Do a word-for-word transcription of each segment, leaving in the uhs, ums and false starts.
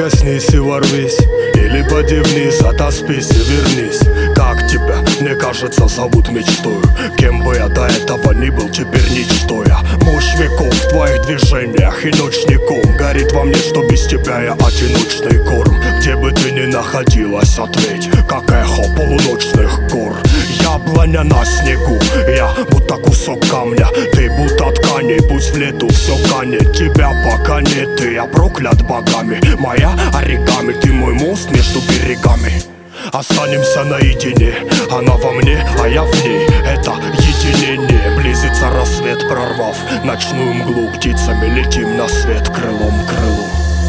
Проснись и ворвись, или пади вниз, отоспись и вернись. Как тебя, мне кажется, зовут мечтою. Кем бы я до этого ни был, теперь ничто я. Мощь веков в твоих движениях и ночником горит во мне, что без тебя я одиночный корм. Где бы ты ни находилась, ответь, как эхо полуночных гор. Яблоня на снегу, я будто кусок камня, ты будто ткани, пусть в лету все канет. Тебя пока нет, и я проклят богами. Моя оригами, ты мой мост между берегами. Останемся наедине, она во мне, а я в ней. Это единение, близится рассвет, прорвав ночную мглу. Птицами летим на свет, крылом к крылу.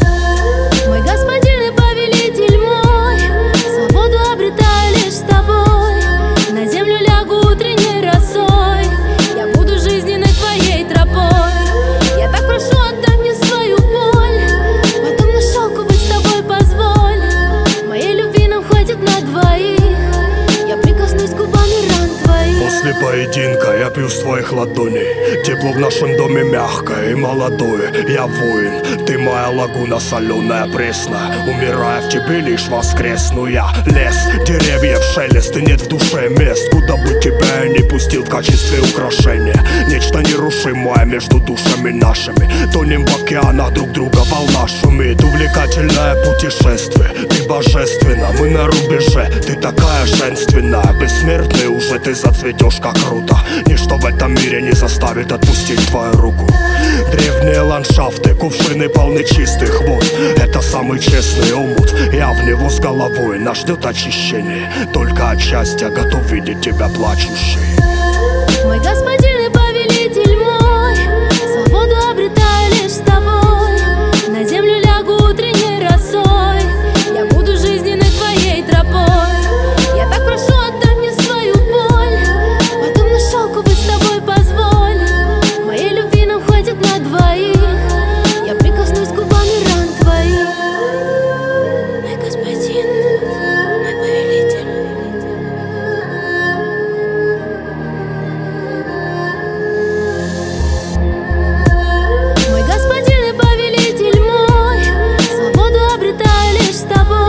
Мой господин и повелитель мой, свободу обретаю лишь с тобой. На землю лягу утренней росой, я буду жизненной твоей тропой. Я так прошу, отдай мне свою боль, потом на шелку быть с тобой позволь. Моей любви нам хватит на двоих, я прикоснусь губами ран твоих. После поединка я пью с твоих ладоней. Тепло в нашем доме мягкое и молодое. Я воин, ты моя лагуна соленая, пресная. Умирая в тебе лишь воскресну я. Лес, деревьев шелест, и нет в душе мест, куда бы тебя я не пустил в качестве украшения. Нечто нерушимое между душами нашими. Тонем в океанах друг друга, волна шумит. Увлекательное путешествие, ты божественна, мы на рубеже. Ты такая женственная, бессмертный уже ты зацветешь как круто. Ничто в этом мире не заставит отпустить твою руку. Древние ландшафты, кувшины полны чистых вод. Это самый честный омут, я в него с головой. Нас ждет очищение, только от счастья готов видеть тебя плачущей. Мой господин и повелитель мой, свободу обретаю лишь с тобой. На землю лягу утренней росой, я буду жизненной твоей тропой. Я так прошу, отдай мне свою боль, потом на шелку быть с тобой позволь. Моей любви нам хватит на двоих, я прикоснусь губами ран твоих. Мой господин, мой повелитель. Мой господин и повелитель мой, свободу обретаю лишь с тобой.